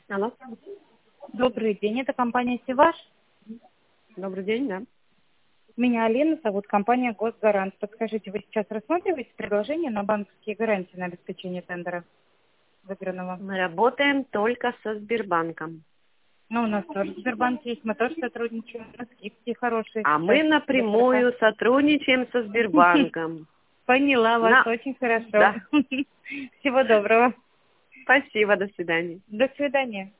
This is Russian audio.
Алло. Добрый день, это компания «Севаш». Добрый день, да. Меня Алина зовут, компания «Госгарант». Подскажите, вы сейчас рассматриваете предложение на банковские гарантии на обеспечение тендера выигранного? Мы работаем только со Сбербанком. Ну, у нас тоже Сбербанк есть, мы тоже сотрудничаем, у нас скидки хорошие. А мы напрямую сотрудничаем со Сбербанком. Поняла вас очень хорошо. Да. Всего доброго. Спасибо, до свидания. До свидания.